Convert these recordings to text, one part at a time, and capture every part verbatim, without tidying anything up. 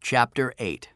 Chapter eight.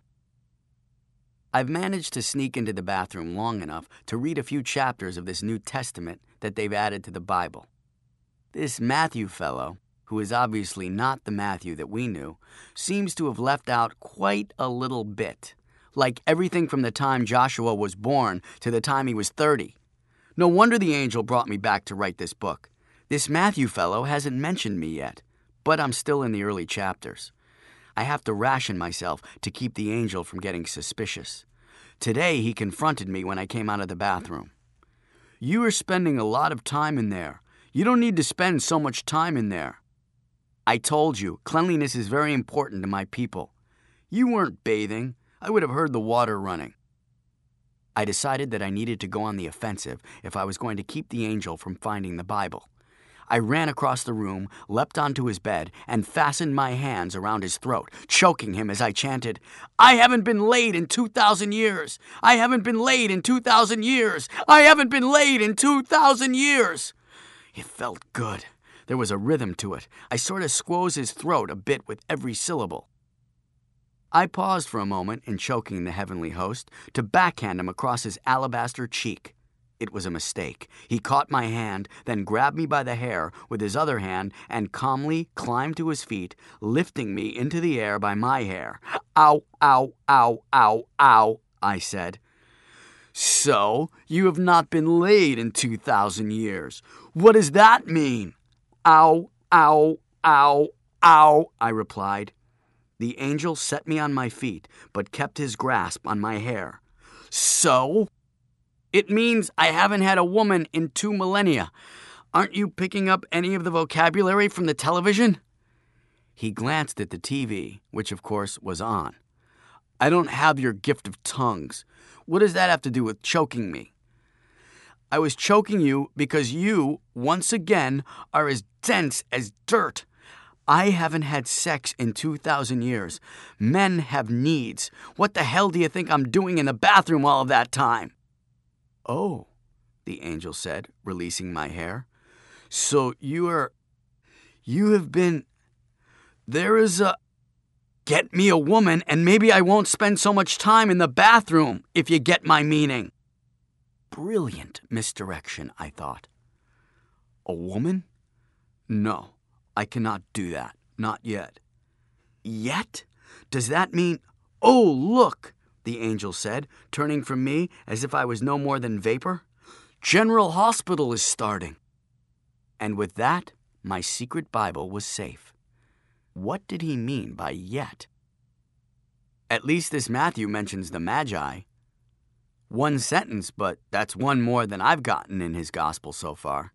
I've managed to sneak into the bathroom long enough to read a few chapters of this New Testament that they've added to the Bible. This Matthew fellow, who is obviously not the Matthew that we knew, seems to have left out quite a little bit, like everything from the time Joshua was born to the time he was thirty. No wonder the angel brought me back to write this book. This Matthew fellow hasn't mentioned me yet, but I'm still in the early chapters. I have to ration myself to keep the angel from getting suspicious. Today he confronted me when I came out of the bathroom. "You are spending a lot of time in there. You don't need to spend so much time in there. I told you, cleanliness is very important to my people. You weren't bathing. I would have heard the water running." I decided that I needed to go on the offensive if I was going to keep the angel from finding the Bible. I ran across the room, leapt onto his bed, and fastened my hands around his throat, choking him as I chanted, "I haven't been laid in two thousand years! I haven't been laid in two thousand years! I haven't been laid in two thousand years!" It felt good. There was a rhythm to it. I sort of squoze his throat a bit with every syllable. I paused for a moment in choking the heavenly host to backhand him across his alabaster cheek. It was a mistake. He caught my hand, then grabbed me by the hair with his other hand and calmly climbed to his feet, lifting me into the air by my hair. "Ow, ow, ow, ow, ow," I said. "So, you have not been laid in two thousand years. What does that mean?" "Ow, ow, ow, ow," I replied. The angel set me on my feet, but kept his grasp on my hair. "So? It means I haven't had a woman in two millennia. Aren't you picking up any of the vocabulary from the television?" He glanced at the T V, which of course was on. "I don't have your gift of tongues. What does that have to do with choking me?" "I was choking you because you, once again, are as dense as dirt. I haven't had sex in two thousand years. Men have needs. What the hell do you think I'm doing in the bathroom all of that time?" "Oh," the angel said, releasing my hair. "So you are... you have been... there is a... get me a woman and maybe I won't spend so much time in the bathroom, if you get my meaning." Brilliant misdirection, I thought. "A woman? No, I cannot do that. Not yet." "Yet? Does that mean... oh, look!" the angel said, turning from me as if I was no more than vapor. "General Hospital is starting." And with that, my secret Bible was safe. What did he mean by yet? At least this Matthew mentions the Magi. One sentence, but that's one more than I've gotten in his gospel so far.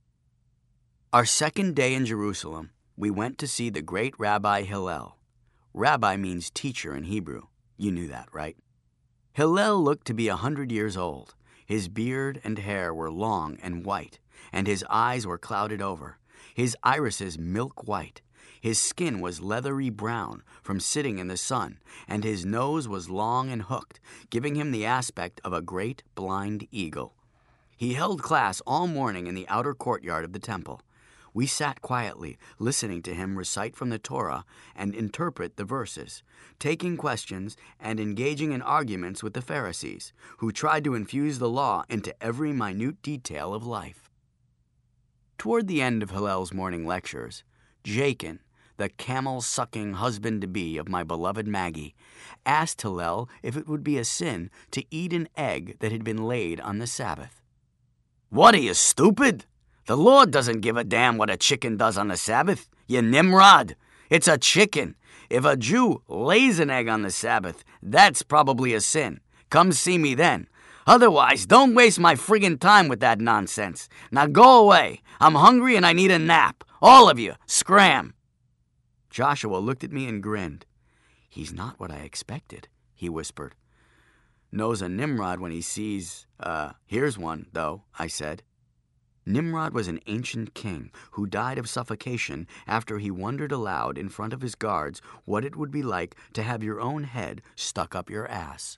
Our second day in Jerusalem, we went to see the great Rabbi Hillel. Rabbi means teacher in Hebrew. You knew that, right? Hillel looked to be a hundred years old. His beard and hair were long and white, and his eyes were clouded over. His irises milk white. His skin was leathery brown from sitting in the sun, and his nose was long and hooked, giving him the aspect of a great blind eagle. He held class all morning in the outer courtyard of the temple. We sat quietly, listening to him recite from the Torah and interpret the verses, taking questions and engaging in arguments with the Pharisees, who tried to infuse the law into every minute detail of life. Toward the end of Hillel's morning lectures, Jachin, the camel-sucking husband-to-be of my beloved Maggie, asked Hillel if it would be a sin to eat an egg that had been laid on the Sabbath. "What, are you stupid? The Lord doesn't give a damn what a chicken does on the Sabbath, you Nimrod. It's a chicken. If a Jew lays an egg on the Sabbath, that's probably a sin. Come see me then. Otherwise, don't waste my friggin' time with that nonsense. Now go away. I'm hungry and I need a nap. All of you, scram." Joshua looked at me and grinned. "He's not what I expected," he whispered. "Knows a Nimrod when he sees, uh, here's one, though," I said. Nimrod was an ancient king who died of suffocation after he wondered aloud in front of his guards what it would be like to have your own head stuck up your ass.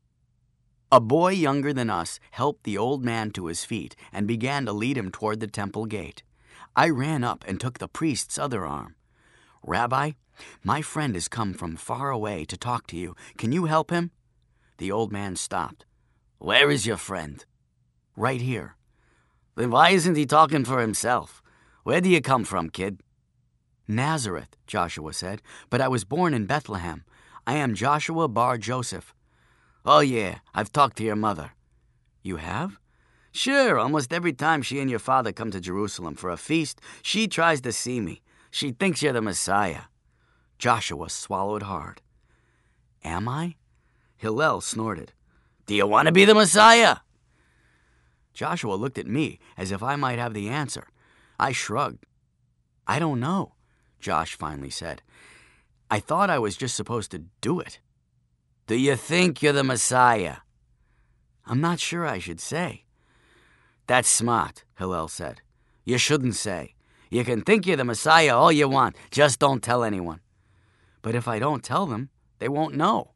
A boy younger than us helped the old man to his feet and began to lead him toward the temple gate. I ran up and took the priest's other arm. "Rabbi, my friend has come from far away to talk to you. Can you help him?" The old man stopped. "Where is your friend?" "Right here." "Then why isn't he talking for himself? Where do you come from, kid?" "Nazareth," Joshua said, "but I was born in Bethlehem. I am Joshua bar Joseph." "Oh yeah, I've talked to your mother." "You have?" "Sure, almost every time she and your father come to Jerusalem for a feast, she tries to see me. She thinks you're the Messiah." Joshua swallowed hard. "Am I?" Hillel snorted. "Do you want to be the Messiah?" Joshua looked at me as if I might have the answer. I shrugged. "I don't know," Josh finally said. "I thought I was just supposed to do it." "Do you think you're the Messiah?" "I'm not sure I should say." "That's smart," Hillel said. "You shouldn't say. You can think you're the Messiah all you want, just don't tell anyone." "But if I don't tell them, they won't know."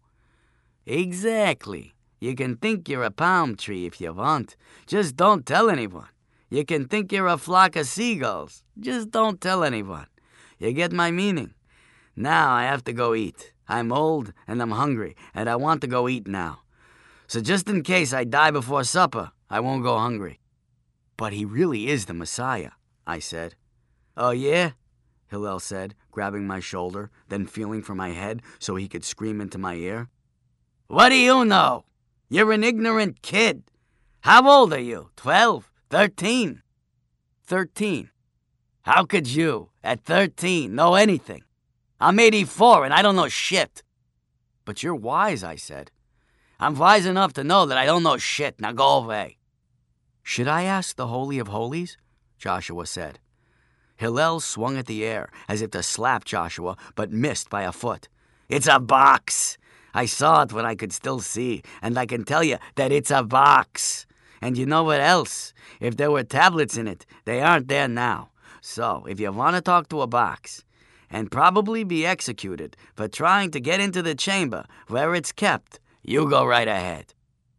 "Exactly. You can think you're a palm tree if you want, just don't tell anyone. You can think you're a flock of seagulls, just don't tell anyone. You get my meaning? Now I have to go eat. I'm old and I'm hungry, and I want to go eat now. So just in case I die before supper, I won't go hungry." "But he really is the Messiah," I said. "Oh yeah?" Hillel said, grabbing my shoulder, then feeling for my head so he could scream into my ear. "What do you know? You're an ignorant kid. How old are you? Twelve? Thirteen?" Thirteen. "How could you, at thirteen, know anything? I'm eighty-four and I don't know shit." "But you're wise," I said. "I'm wise enough to know that I don't know shit. Now go away." "Should I ask the Holy of Holies?" Joshua said. Hillel swung at the air as if to slap Joshua, but missed by a foot. "It's a box. I saw it when I could still see, and I can tell you that it's a box. And you know what else? If there were tablets in it, they aren't there now. So, if you want to talk to a box, and probably be executed for trying to get into the chamber where it's kept, you go right ahead."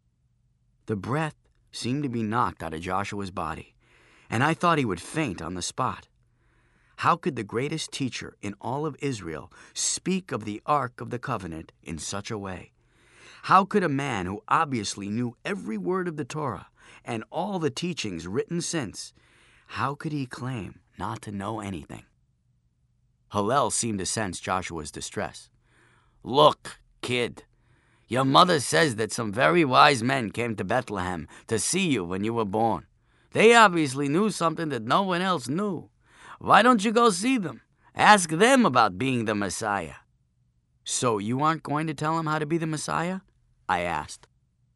The breath seemed to be knocked out of Joshua's body, and I thought he would faint on the spot. How could the greatest teacher in all of Israel speak of the Ark of the Covenant in such a way? How could a man who obviously knew every word of the Torah and all the teachings written since, how could he claim not to know anything? Hillel seemed to sense Joshua's distress. "Look, kid, your mother says that some very wise men came to Bethlehem to see you when you were born. They obviously knew something that no one else knew. Why don't you go see them? Ask them about being the Messiah." "So you aren't going to tell him how to be the Messiah?" I asked.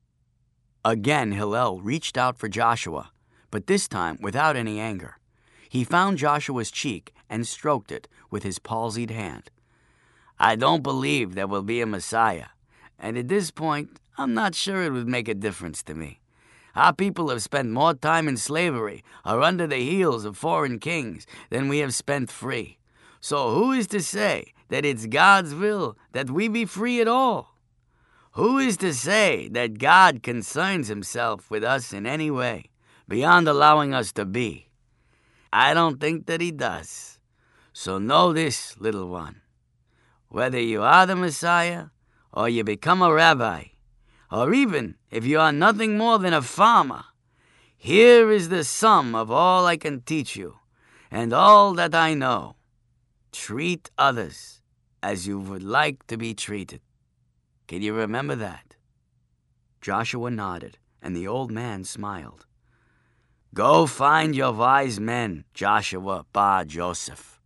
Again, Hillel reached out for Joshua, but this time without any anger. He found Joshua's cheek and stroked it with his palsied hand. "I don't believe there will be a Messiah, and at this point, I'm not sure it would make a difference to me. Our people have spent more time in slavery or under the heels of foreign kings than we have spent free. So who is to say that it's God's will that we be free at all? Who is to say that God concerns himself with us in any way, beyond allowing us to be? I don't think that he does. So know this, little one. Whether you are the Messiah, or you become a rabbi, or even if you are nothing more than a farmer, here is the sum of all I can teach you, and all that I know. Treat others as you would like to be treated. Can you remember that?" Joshua nodded, and the old man smiled. "Go find your wise men, Joshua bar Joseph."